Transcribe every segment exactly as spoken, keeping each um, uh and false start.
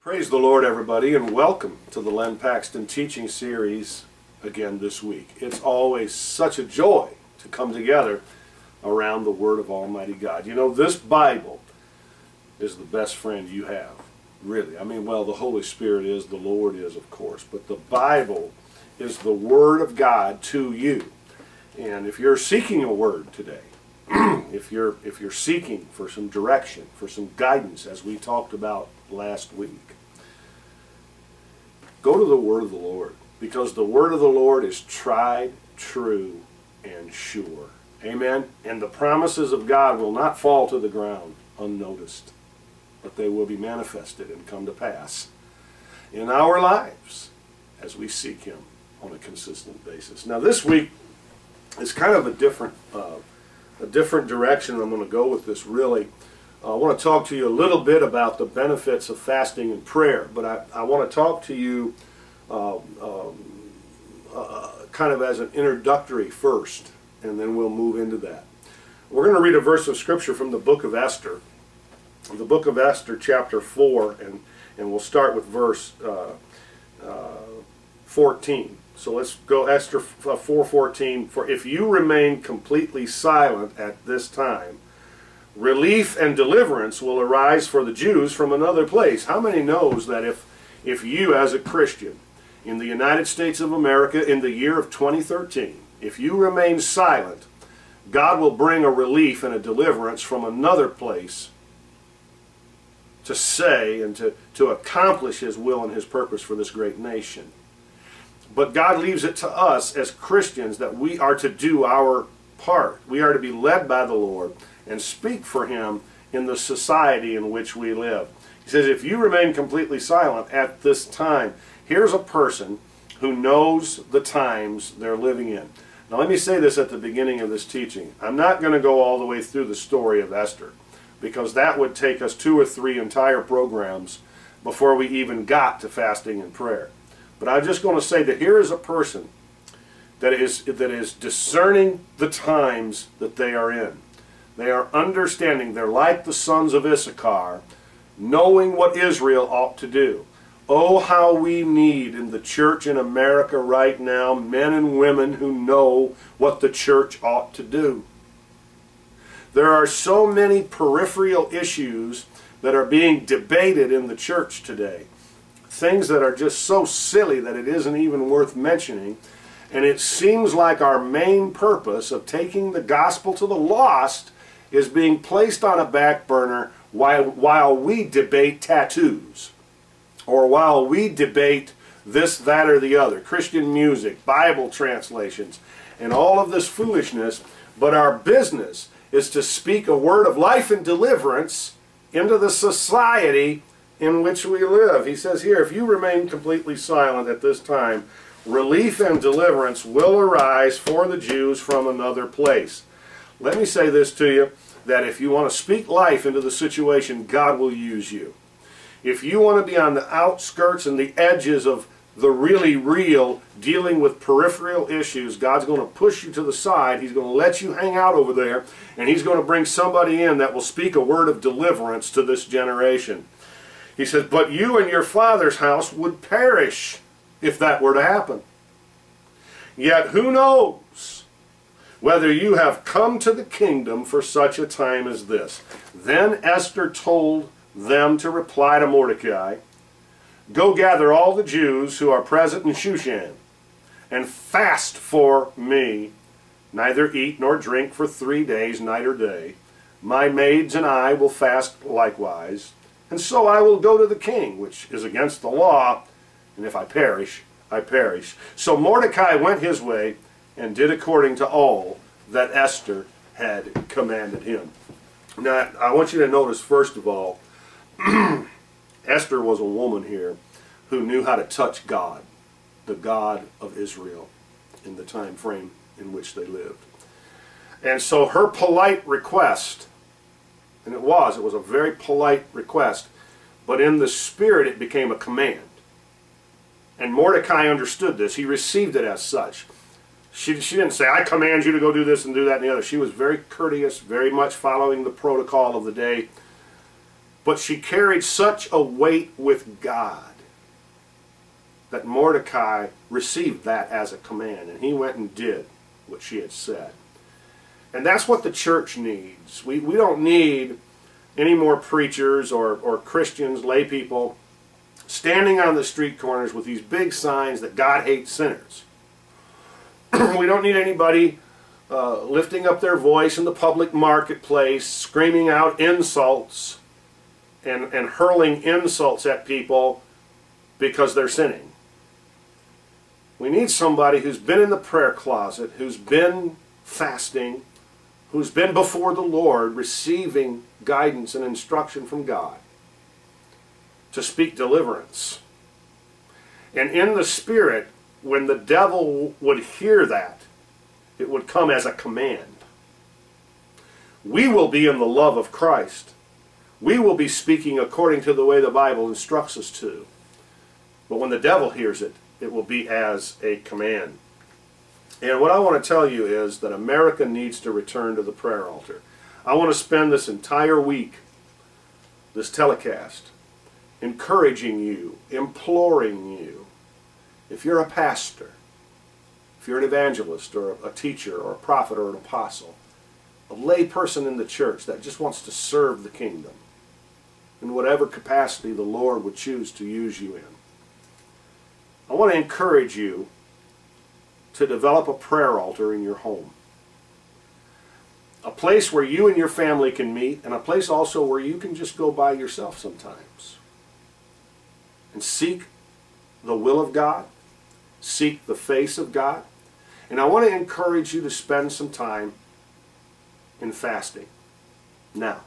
Praise the Lord, everybody, and welcome to the Len Paxton teaching series again this week. It's always such a joy to come together around the Word of Almighty God. You know, this Bible is the best friend you have, really. I mean, well, the Holy Spirit is, the Lord is, of course, but the Bible is the Word of God to you. And if you're seeking a word today, if you're if you're seeking for some direction, for some guidance, as we talked about last week, go to the Word of the Lord, because the Word of the Lord is tried, true, and sure. Amen? And the promises of God will not fall to the ground unnoticed, but they will be manifested and come to pass in our lives as we seek Him on a consistent basis. Now this week is kind of a different, uh, a different direction I'm going to go with this, really. Uh, I want to talk to you a little bit about the benefits of fasting and prayer, but I, I want to talk to you uh, um, uh, kind of as an introductory first, and then we'll move into that. We're going to read a verse of Scripture from the book of Esther, the book of Esther, chapter four, and, and we'll start with verse uh, uh, fourteen. So let's go Esther four fourteen. For if you remain completely silent at this time, relief and deliverance will arise for the Jews from another place. How many knows that if, if you as a Christian in the United States of America in the year of twenty thirteen, if you remain silent, God will bring a relief and a deliverance from another place to say and to, to accomplish His will and His purpose for this great nation. But God leaves it to us as Christians that we are to do our part. We are to be led by the Lord and speak for Him in the society in which we live. He says, if you remain completely silent at this time, here's a person who knows the times they're living in. Now let me say this at the beginning of this teaching. I'm not going to go all the way through the story of Esther, because that would take us two or three entire programs before we even got to fasting and prayer. But I'm just going to say that here is a person that is, that is discerning the times that they are in. They are understanding. They're like the sons of Issachar, knowing what Israel ought to do. Oh, how we need in the church in America right now men and women who know what the church ought to do. There are so many peripheral issues that are being debated in the church today. Things that are just so silly that it isn't even worth mentioning. And it seems like our main purpose of taking the gospel to the lost is being placed on a back burner while, while we debate tattoos, or while we debate this, that, or the other, Christian music, Bible translations, and all of this foolishness. But our business is to speak a word of life and deliverance into the society in which we live. He says here, if you remain completely silent at this time, relief and deliverance will arise for the Jews from another place. Let me say this to you, that if you want to speak life into the situation, God will use you. If you want to be on the outskirts and the edges of the really real, dealing with peripheral issues, God's going to push you to the side. He's going to let you hang out over there, and He's going to bring somebody in that will speak a word of deliverance to this generation. He says, but you and your father's house would perish if that were to happen. Yet who knows whether you have come to the kingdom for such a time as this. Then Esther told them to reply to Mordecai, go gather all the Jews who are present in Shushan, and fast for me, neither eat nor drink for three days, night or day. My maids and I will fast likewise, and so I will go to the king, which is against the law, and if I perish, I perish. So Mordecai went his way and did according to all that Esther had commanded him. Now, I want you to notice, first of all, Esther was a woman here who knew how to touch God, the God of Israel, in the time frame in which they lived. And so her polite request, and it was, it was a very polite request, but in the spirit it became a command. And Mordecai understood this. He received it as such. She, she didn't say, I command you to go do this and do that and the other. She was very courteous, very much following the protocol of the day. But she carried such a weight with God that Mordecai received that as a command, and he went and did what she had said. And that's what the church needs. We, we don't need any more preachers or, or Christians, lay people, standing on the street corners with these big signs that God hates sinners. We don't need anybody uh, lifting up their voice in the public marketplace, screaming out insults and, and hurling insults at people because they're sinning. We need somebody who's been in the prayer closet, who's been fasting, who's been before the Lord receiving guidance and instruction from God to speak deliverance. And in the Spirit, when the devil would hear that, it would come as a command. We will be in the love of Christ. We will be speaking according to the way the Bible instructs us to. But when the devil hears it, it will be as a command. And what I want to tell you is that America needs to return to the prayer altar. I want to spend this entire week, this telecast, encouraging you, imploring you, if you're a pastor, if you're an evangelist or a teacher or a prophet or an apostle, a lay person in the church that just wants to serve the kingdom in whatever capacity the Lord would choose to use you in, I want to encourage you to develop a prayer altar in your home. A place where you and your family can meet, and a place also where you can just go by yourself sometimes and seek the will of God, seek the face of God. And I want to encourage you to spend some time in fasting. Now,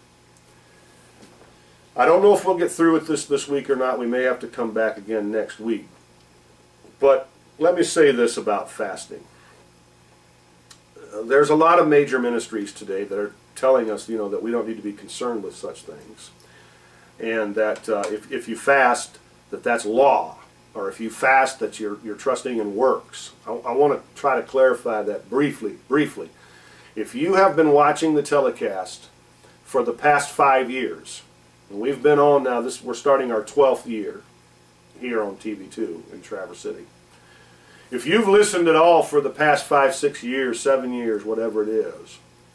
I don't know if we'll get through with this this week or not. We may have to come back again next week. But let me say this about fasting. There's a lot of major ministries today that are telling us, you know, that we don't need to be concerned with such things. And that uh, if, if you fast, that that's law. Or if you fast, that you're, you're trusting in works. I, I want to try to clarify that briefly, briefly. If you have been watching the telecast for the past five years, and we've been on now, this we're starting our twelfth year here on T V two in Traverse City. If you've listened at all for the past five, six years, seven years, whatever it is,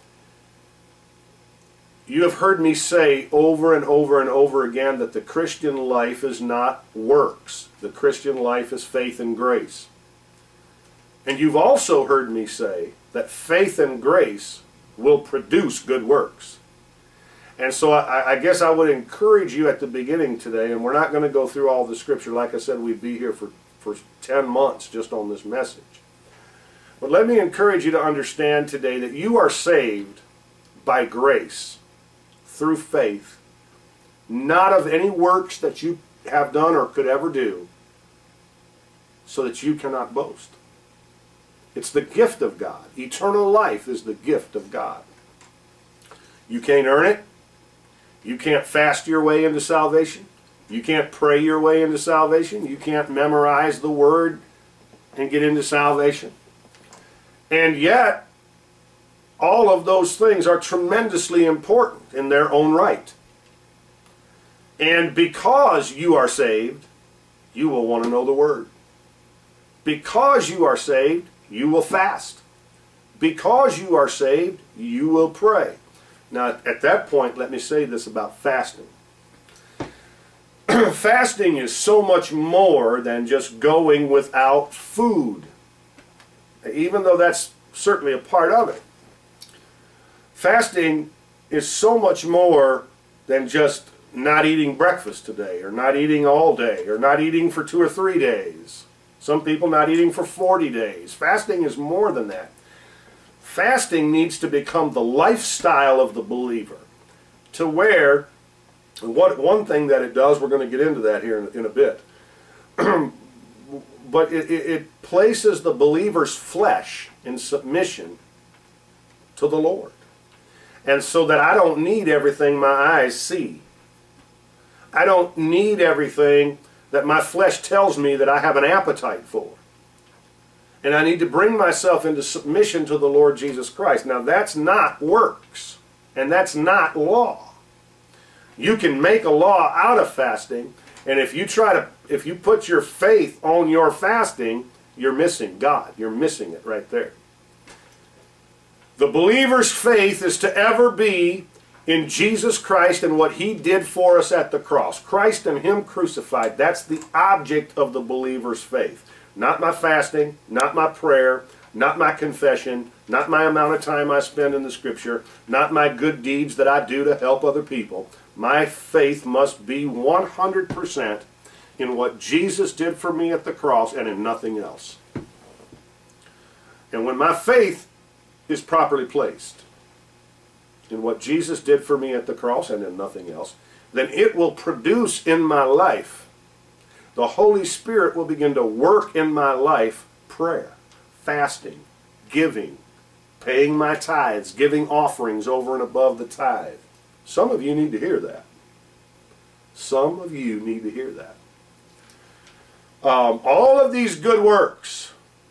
you have heard me say over and over and over again that the Christian life is not works. The Christian life is faith and grace. And you've also heard me say that faith and grace will produce good works. And so I, I guess I would encourage you at the beginning today, and we're not going to go through all the scripture. Like I said, we'd be here for, for ten months just on this message. But let me encourage you to understand today that you are saved by grace, through faith, not of any works that you have done or could ever do, so that you cannot boast. It's the gift of God. Eternal life is the gift of God. You can't earn it. You can't fast your way into salvation. You can't pray your way into salvation. You can't memorize the Word and get into salvation. And yet, all of those things are tremendously important in their own right. And because you are saved, you will want to know the Word. Because you are saved, you will fast. Because you are saved, you will pray. Now, at that point, let me say this about fasting. Fasting is so much more than just going without food, even though that's certainly a part of it. Fasting is so much more than just not eating breakfast today, or not eating all day, or not eating for two or three days. Some people not eating for forty days. Fasting is more than that. Fasting needs to become the lifestyle of the believer, to where, what one thing that it does, we're going to get into that here in, in a bit, but it, it, it places the believer's flesh in submission to the Lord. And so that I don't need everything my eyes see. I don't need everything that my flesh tells me that I have an appetite for. And I need to bring myself into submission to the Lord Jesus Christ. Now that's not works. And that's not law. You can make a law out of fasting, and if you try to, if you put your faith on your fasting, you're missing God. You're missing it right there. The believer's faith is to ever be in Jesus Christ and what He did for us at the cross. Christ and Him crucified. That's the object of the believer's faith. Not my fasting, not my prayer, not my confession, not my amount of time I spend in the Scripture, not my good deeds that I do to help other people. My faith must be one hundred percent in what Jesus did for me at the cross and in nothing else. And when my faith is properly placed in what Jesus did for me at the cross and in nothing else, then it will produce in my life. The Holy Spirit will begin to work in my life prayer, fasting, giving, paying my tithes, giving offerings over and above the tithe. Some of you need to hear that. Some of you need to hear that. Um, all of these good works,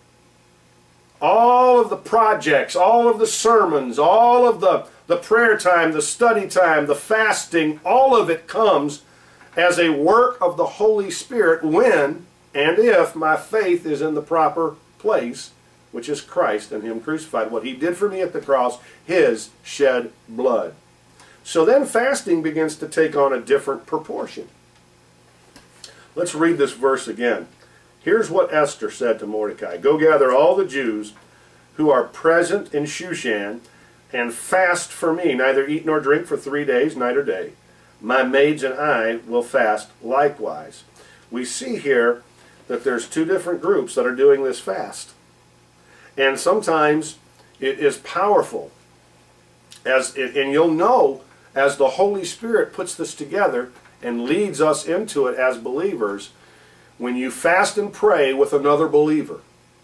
all of the projects, all of the sermons, all of the, the prayer time, the study time, the fasting, all of it comes as a work of the Holy Spirit when and if my faith is in the proper place, which is Christ and Him crucified. What He did for me at the cross, His shed blood. So then fasting begins to take on a different proportion. Let's read this verse again. Here's what Esther said to Mordecai. Go gather all the Jews who are present in Shushan and fast for me. Neither eat nor drink for three days, night or day. My maids and I will fast likewise. We see here that there's two different groups that are doing this fast. And sometimes it is powerful. As it, and you'll know as the Holy Spirit puts this together and leads us into it as believers, when you fast and pray with another believer,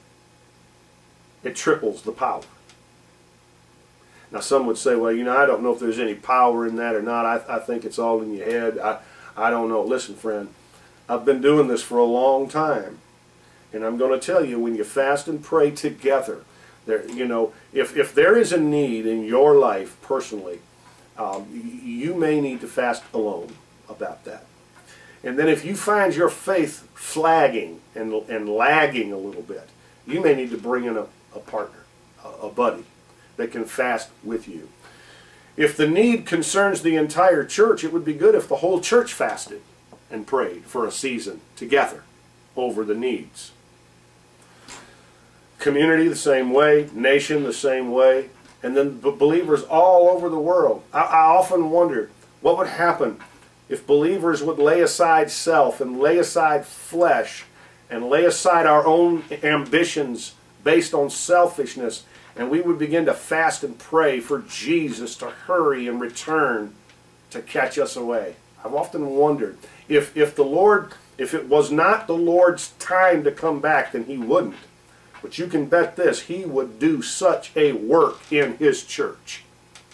it triples the power. Now some would say, well, you know, I don't know if there's any power in that or not. I, I think it's all in your head. I, I don't know. Listen, friend, I've been doing this for a long time. And I'm going to tell you, when you fast and pray together, there, you know, if, if there is a need in your life personally, um, you may need to fast alone about that. And then if you find your faith flagging and, and lagging a little bit, you may need to bring in a, a partner, a, a buddy that can fast with you. If the need concerns the entire church, it would be good if the whole church fasted and prayed for a season together over the needs. Community the same way, nation the same way, and then believers all over the world. I, I often wonder what would happen if believers would lay aside self and lay aside flesh and lay aside our own ambitions based on selfishness, and we would begin to fast and pray for Jesus to hurry and return to catch us away. I've often wondered if, if the Lord, if it was not the Lord's time to come back, then He wouldn't. But you can bet this, He would do such a work in His church.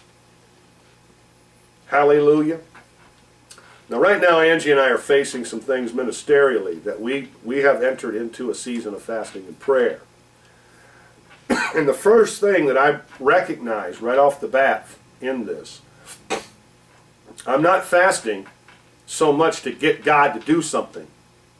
Hallelujah. Now right now Angie and I are facing some things ministerially that we, we have entered into a season of fasting and prayer. And the first thing that I recognize right off the bat in this, I'm not fasting so much to get God to do something.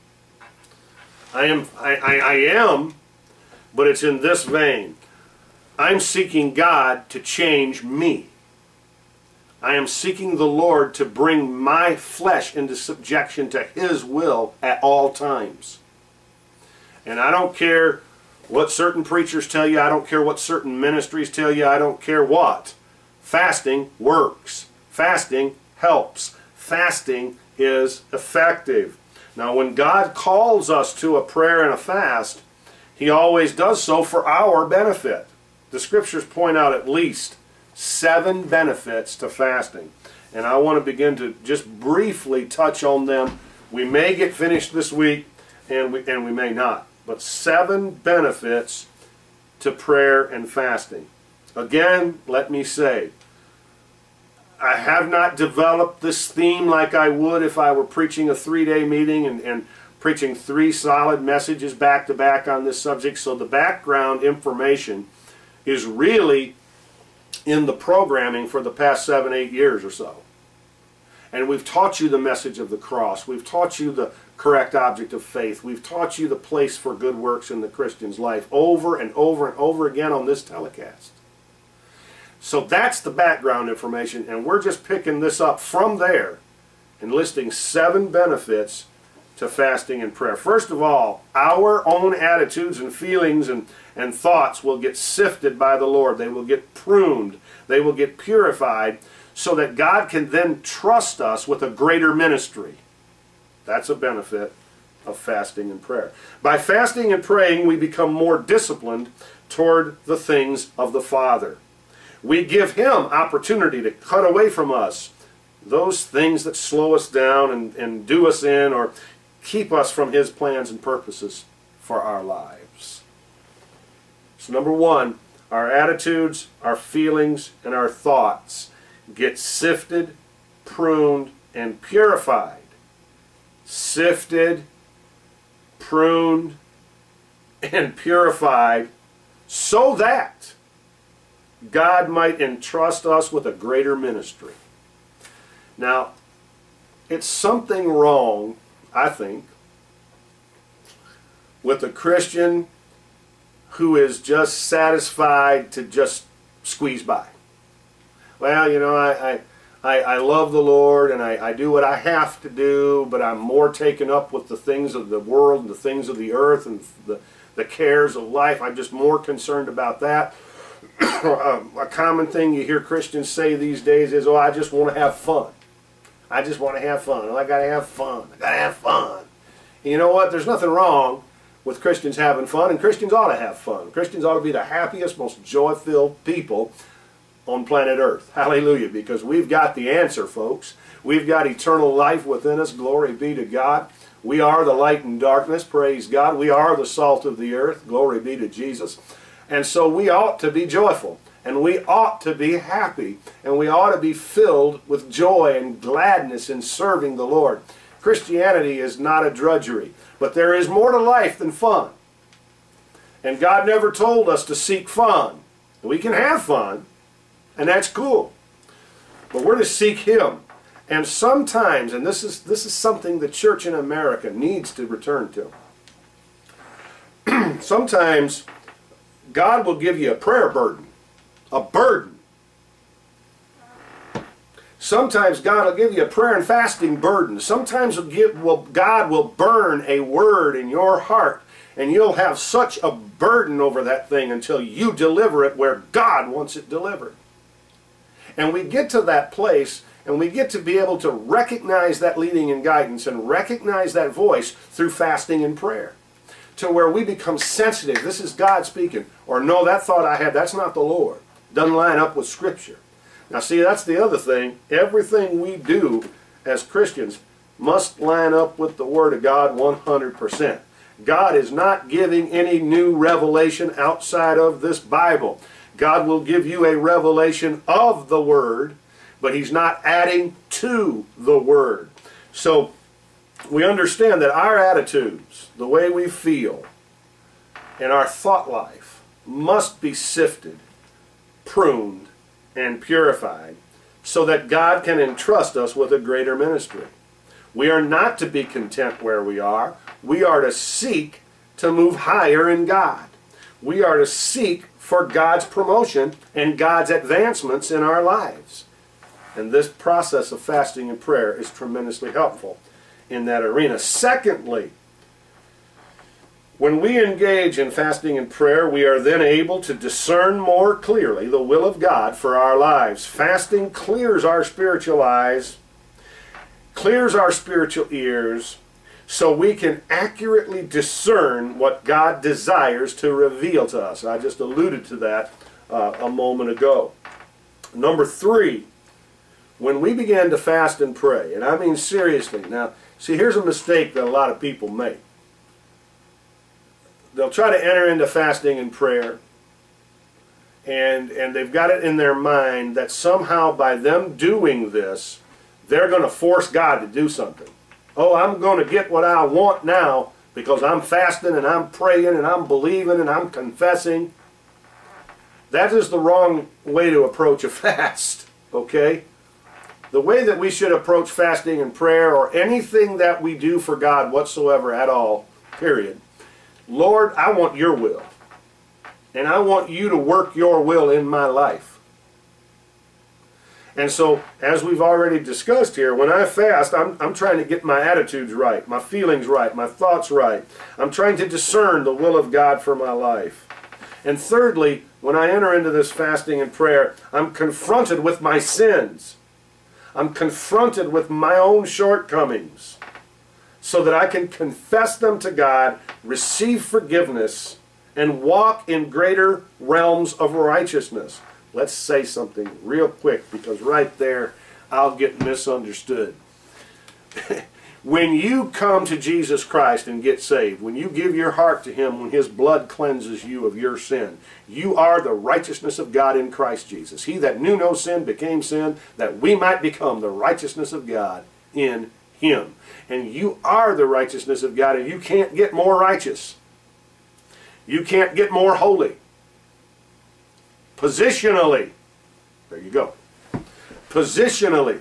I am, I, I, I am, but it's in this vein. I'm seeking God to change me. I am seeking the Lord to bring my flesh into subjection to His will at all times. And I don't care what certain preachers tell you. I don't care what certain ministries tell you. I don't care what. Fasting works. Fasting helps. Fasting is effective. Now when God calls us to a prayer and a fast, He always does so for our benefit. The Scriptures point out at least seven benefits to fasting. And I want to begin to just briefly touch on them. We may get finished this week, and we, and we may not. But seven benefits to prayer and fasting. Again, let me say, I have not developed this theme like I would if I were preaching a three-day meeting and, and preaching three solid messages back to back on this subject. So the background information is really in the programming for the past seven, eight years or so. And we've taught you the message of the cross. We've taught you the correct object of faith. We've taught you the place for good works in the Christian's life over and over and over again on this telecast. So that's the background information, and we're just picking this up from there and listing seven benefits to fasting and prayer. First of all, our own attitudes and feelings and, and thoughts will get sifted by the Lord. They will get pruned. They will get purified so that God can then trust us with a greater ministry. That's a benefit of fasting and prayer. By fasting and praying, we become more disciplined toward the things of the Father. We give Him opportunity to cut away from us those things that slow us down and, and do us in or keep us from His plans and purposes for our lives. So number one, our attitudes, our feelings, and our thoughts get sifted, pruned, and purified. Sifted, pruned, and purified so that God might entrust us with a greater ministry. Now, it's something wrong, I think, with a Christian who is just satisfied to just squeeze by. Well, you know, I, I, I, I love the Lord and I, I do what I have to do, but I'm more taken up with the things of the world and the things of the earth and the, the cares of life. I'm just more concerned about that. A common thing you hear Christians say these days is, oh, I just want to have fun. I just want to have fun. Oh, I got to have fun. I got to have fun. And you know what? There's nothing wrong with Christians having fun, and Christians ought to have fun. Christians ought to be the happiest, most joy-filled people on planet Earth. Hallelujah, because we've got the answer, folks. We've got eternal life within us. Glory be to God. We are the light in darkness. Praise God. We are the salt of the earth. Glory be to Jesus. And so we ought to be joyful, and we ought to be happy, and we ought to be filled with joy and gladness in serving the Lord. Christianity is not a drudgery, but there is more to life than fun. And God never told us to seek fun. We can have fun, and that's cool. But we're to seek Him. And sometimes, and this is, this is something the church in America needs to return to, sometimes God will give you a prayer burden, a burden. Sometimes God will give you a prayer and fasting burden. Sometimes will give, will, God will burn a word in your heart, and you'll have such a burden over that thing until you deliver it where God wants it delivered. And we get to that place, and we get to be able to recognize that leading and guidance and recognize that voice through fasting and prayer, to where we become sensitive. This is God speaking. Or no, that thought I had, that's not the Lord. Doesn't line up with Scripture. Now see, that's the other thing. Everything we do as Christians must line up with the Word of God one hundred percent. God is not giving any new revelation outside of this Bible. God will give you a revelation of the Word, but He's not adding to the Word. So we understand that our attitudes, the way we feel, and our thought life must be sifted, pruned, and purified so that God can entrust us with a greater ministry. We are not to be content where we are. We are to seek to move higher in God. We are to seek for God's promotion and God's advancements in our lives. And this process of fasting and prayer is tremendously helpful in that arena. Secondly, when we engage in fasting and prayer, we are then able to discern more clearly the will of God for our lives. Fasting clears our spiritual eyes, clears our spiritual ears, so we can accurately discern what God desires to reveal to us. I just alluded to that uh, a moment ago. Number three, when we begin to fast and pray, and I mean seriously, now, see, here's a mistake that a lot of people make. They'll try to enter into fasting and prayer, and, and they've got it in their mind that somehow by them doing this, they're going to force God to do something. Oh, I'm going to get what I want now because I'm fasting and I'm praying and I'm believing and I'm confessing. That is the wrong way to approach a fast, okay? the way that we should approach fasting and prayer, or anything that we do for God whatsoever at all, period. Lord, I want your will. And I want you to work your will in my life. And so, as we've already discussed here, when I fast, I'm, I'm trying to get my attitudes right, my feelings right, my thoughts right. I'm trying to discern the will of God for my life. And thirdly, when I enter into this fasting and prayer, I'm confronted with my sins. I'm confronted with my own shortcomings, so that I can confess them to God, receive forgiveness, and walk in greater realms of righteousness. Let's say something real quick, because right there I'll get misunderstood. When you come to Jesus Christ and get saved, when you give your heart to Him, when His blood cleanses you of your sin, you are the righteousness of God in Christ Jesus. He that knew no sin became sin, that we might become the righteousness of God in Him. And you are the righteousness of God, and you can't get more righteous. You can't get more holy. Positionally. There you go. Positionally.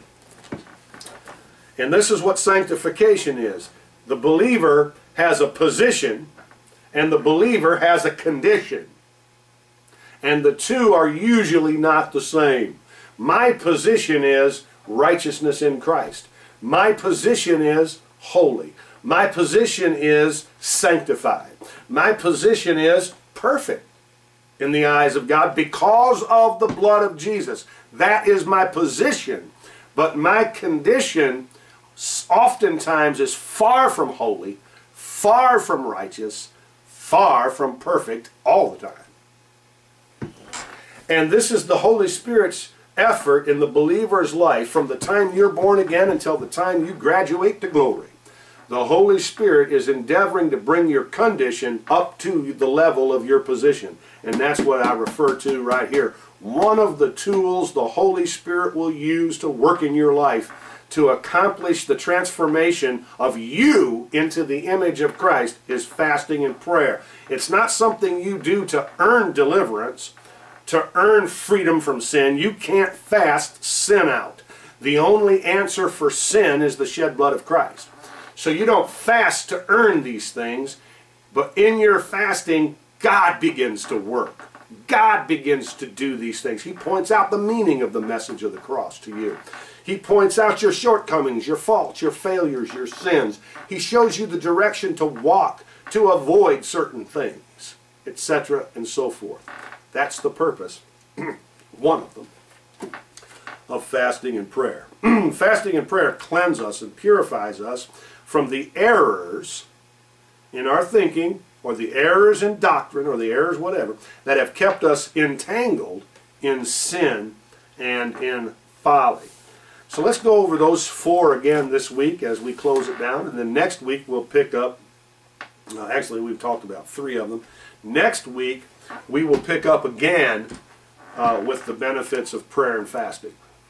And this is what sanctification is. The believer has a position, and the believer has a condition. And the two are usually not the same. My position is righteousness in Christ. My position is holy. My position is sanctified. My position is perfect in the eyes of God because of the blood of Jesus. That is my position. But my condition oftentimes is far from holy, far from righteous, far from perfect all the time. And this is the Holy Spirit's effort in the believer's life from the time you're born again until the time you graduate to glory. The Holy Spirit is endeavoring to bring your condition up to the level of your position. And that's what I refer to right here. One of the tools the Holy Spirit will use to work in your life to accomplish the transformation of you into the image of Christ is fasting and prayer. It's not something you do to earn deliverance, to earn freedom from sin. You can't fast sin out. The only answer for sin is the shed blood of Christ. So you don't fast to earn these things, but in your fasting, God begins to work. God begins to do these things. He points out the meaning of the message of the cross to you. He points out your shortcomings, your faults, your failures, your sins. He shows you the direction to walk, to avoid certain things, et cetera and so forth. That's the purpose, one of them, of fasting and prayer. Fasting and prayer cleanse us and purifies us from the errors in our thinking, or the errors in doctrine, or the errors whatever, that have kept us entangled in sin and in folly. So let's go over those four again this week as we close it down, and then next week we'll pick up, uh, actually we've talked about three of them. Next week we will pick up again uh, with the benefits of prayer and fasting.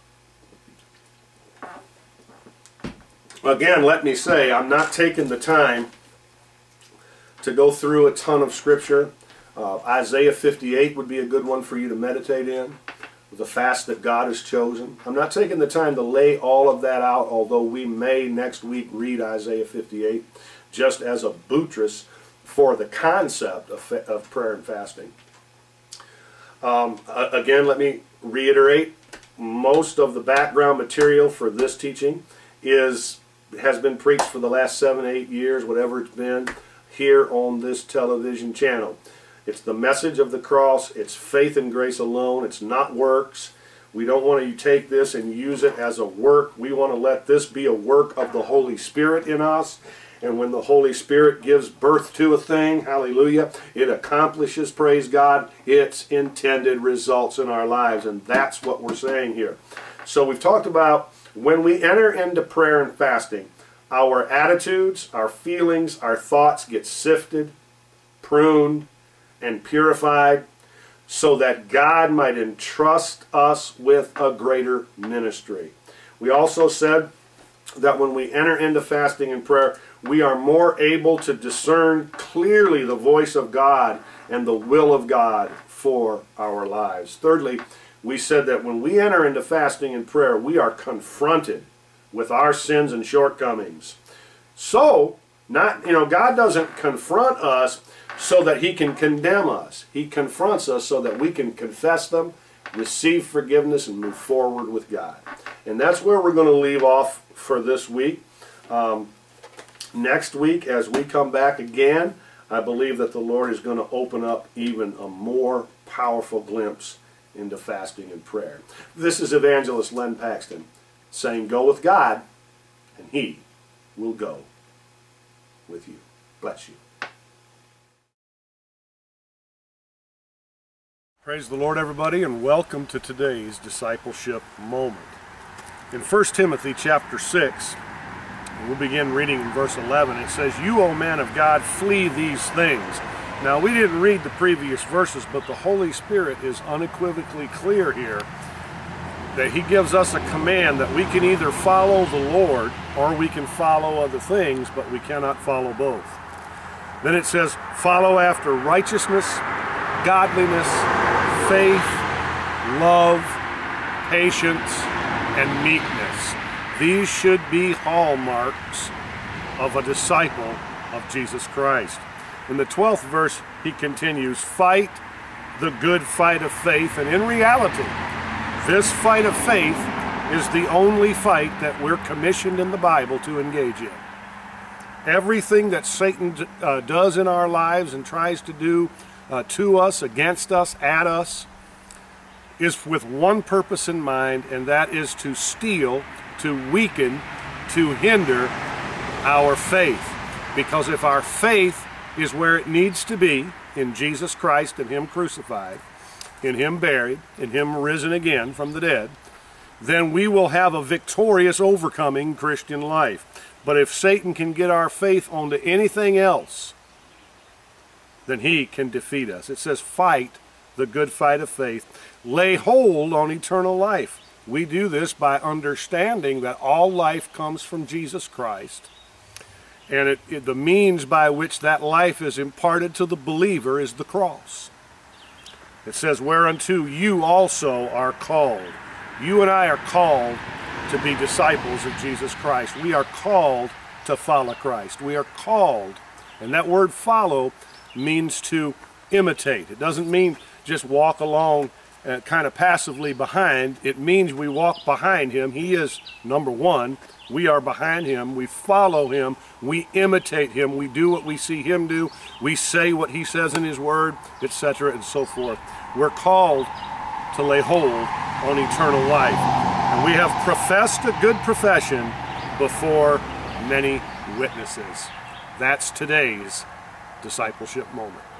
Again, let me say, I'm not taking the time to go through a ton of Scripture. Uh, Isaiah fifty-eight would be a good one for you to meditate in, the fast that God has chosen. I'm not taking the time to lay all of that out, although we may next week read Isaiah fifty-eight just as a buttress for the concept of, of prayer and fasting. Um, again, let me reiterate, most of the background material for this teaching is has been preached for the last seven, eight years, whatever it's been, here on this television channel. It's the message of the cross. It's faith and grace alone. It's not works. We don't want to take this and use it as a work. We want to let this be a work of the Holy Spirit in us. And when the Holy Spirit gives birth to a thing, hallelujah, it accomplishes, praise God, its intended results in our lives. And that's what we're saying here. So we've talked about when we enter into prayer and fasting, our attitudes, our feelings, our thoughts get sifted, pruned, and purified so that God might entrust us with a greater ministry. We also said that when we enter into fasting and prayer, we are more able to discern clearly the voice of God and the will of God for our lives. Thirdly, we said that when we enter into fasting and prayer, we are confronted with our sins and shortcomings. So, not, you know, God doesn't confront us so that he can condemn us. He confronts us so that we can confess them, receive forgiveness, and move forward with God. And that's where we're going to leave off for this week. Um, next week, as we come back again, I believe that the Lord is going to open up even a more powerful glimpse into fasting and prayer. This is Evangelist Len Paxton saying, go with God, and he will go with you. Bless you. Praise the Lord, everybody, and welcome to today's discipleship moment. In First Timothy chapter six, we'll begin reading in verse eleven. It says, you, O man of God, flee these things. Now, we didn't read the previous verses, but the Holy Spirit is unequivocally clear here that he gives us a command that we can either follow the Lord or we can follow other things, but we cannot follow both. Then it says, follow after righteousness, godliness, faith, love, patience, and meekness. These should be hallmarks of a disciple of Jesus Christ. In the twelfth verse, he continues, fight the good fight of faith. And in reality, this fight of faith is the only fight that we're commissioned in the Bible to engage in. Everything that Satan uh, does in our lives and tries to do uh, to us, against us, at us, is with one purpose in mind, and that is to steal, to weaken, to hinder our faith. Because if our faith is where it needs to be, in Jesus Christ and him crucified, in him buried, in him risen again from the dead, then we will have a victorious, overcoming Christian life. But if Satan can get our faith onto anything else, then he can defeat us. It says, fight the good fight of faith. Lay hold on eternal life. We do this by understanding that all life comes from Jesus Christ. And it, it, the means by which that life is imparted to the believer is the cross. It says, whereunto you also are called. You and I are called to be disciples of Jesus Christ. We are called to follow Christ. We are called, and that word follow means to imitate. It doesn't mean just walk along uh, kind of passively behind. It means we walk behind him. He is number one. We are behind him. We follow him. We imitate him. We do what we see him do. We say what he says in his word, et cetera, and so forth. We're called to lay hold on eternal life. And we have professed a good profession before many witnesses. That's today's discipleship moment.